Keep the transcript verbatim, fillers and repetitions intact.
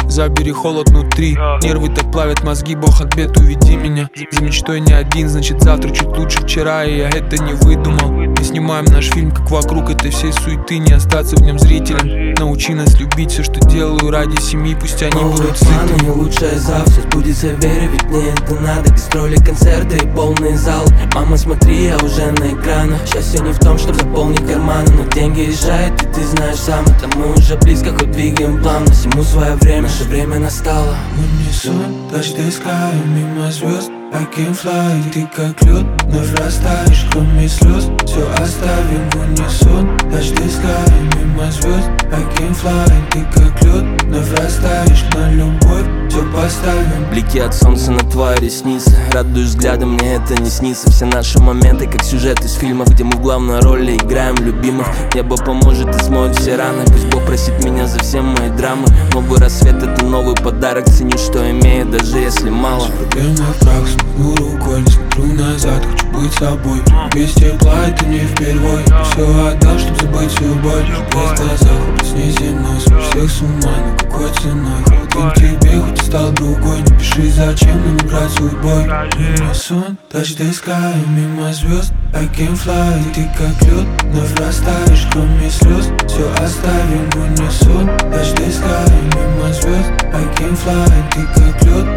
забери холод внутри. Нервы так плавят мозги, Бог от бед уведи меня. За мечтой не один, значит завтра чуть лучше вчера. И я это не выдумал. Мы снимаем наш фильм, как вокруг этой всей суеты не остаться в нем зрителем. Научи нас любить все, что делаю ради семьи, пусть они будут сыты. Не лучшее завтра сбудется, верю, ведь мне это надо. Гастроли, концерты и полный зал. Мама, смотри, я уже на экранах. Счастье не в том, чтобы заполнить карманы, но деньги решают, и ты знаешь сам. Это мы уже близко, хоть двигаем плавно. Всему свое время, наше время настало. Унисон, дождь скай, мимо звезд I can fly, ты как лед, вновь растаешь, кроме слез. Все оставим в унисон, дождь скай, мимо звезд I can fly, ты как лед, вновь растаешь, на любовь все поставим. Блики от солнца на твои ресницы, радуешь взглядом, мне это не снится. Все наши моменты, как сюжет из фильмов, где мы в главной роли играем любимых. Небо поможет и смоет все раны, пусть Бог простит меня за все мои драмы. Новый рассвет — это новый подарок, ценю, что имею, даже если мало. Проблемы в прах, смогу рукой, не смотрю назад, хочу быть собой. Без тепла это не впервой, я все отдал, чтоб забыть всю боль. Без глаза, хоть неземной, свой всех с ума, но какой ценой? Один тебе, хоть и стал другой, не пиши зачем, но не брать свой бой. Унисон, дождь скай, мимо звезд I can fly, ты как лед, вновь растаешь, кроме слез. Все оставим в унисон, дождь скай, мимо звезд I can fly, ты как лед,